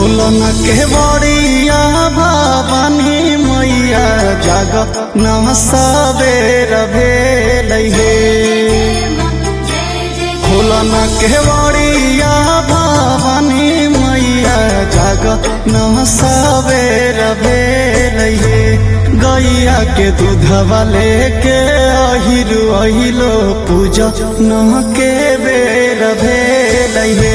खोलन के बड़िया भवानी मैया जाग न सबेर भेल हे। खोलन के बड़िया भवानी मैया जाग न सबेर भेल हे। गैया के दूधवा लेके अहिरु अहिलो पूजा न के बेर भेल हे।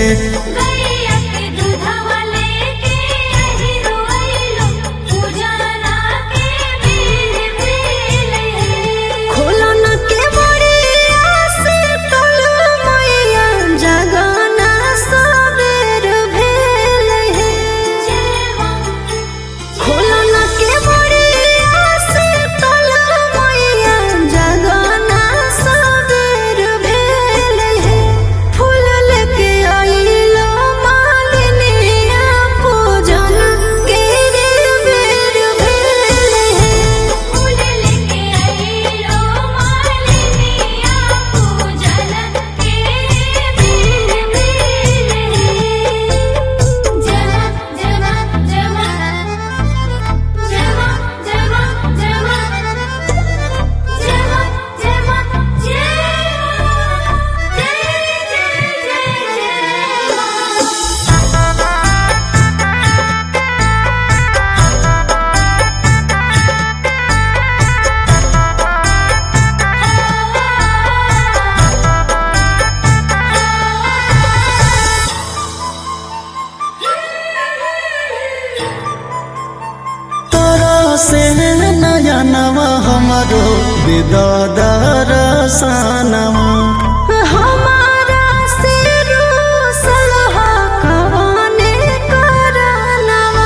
से नयनवा हमारो विदादार सनवा हमारा से रोसल कवाने करनवा।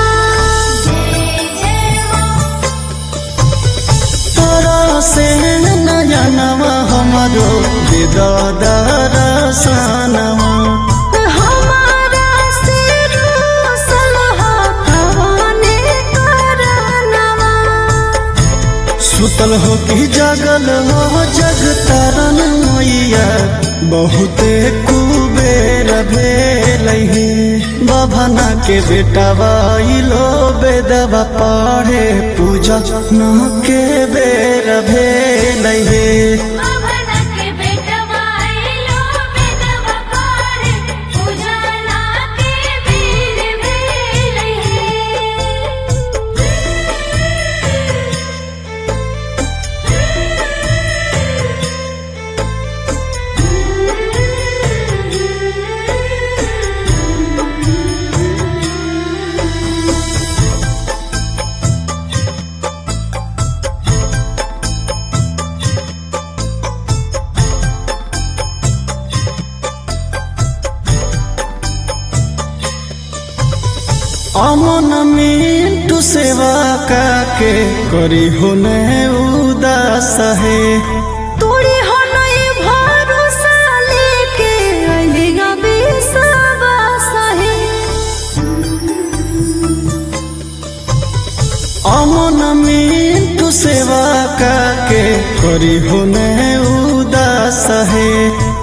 तोरा से नयनवा हमारो विदादार सनवा सुतल हो कि जागल हो जग तारन मैया बहुते कुबेर भेल हे। बभना के बेटावा इलो बेदवा पढ़े पूजा न के बेर भेल हे। अमन मिंटू सेवा काके करी होने उदास है। तोरी होने भरोसा लेके अलिगा विश्वास है। अमन मिंटू सेवा काके करी होने उदास है।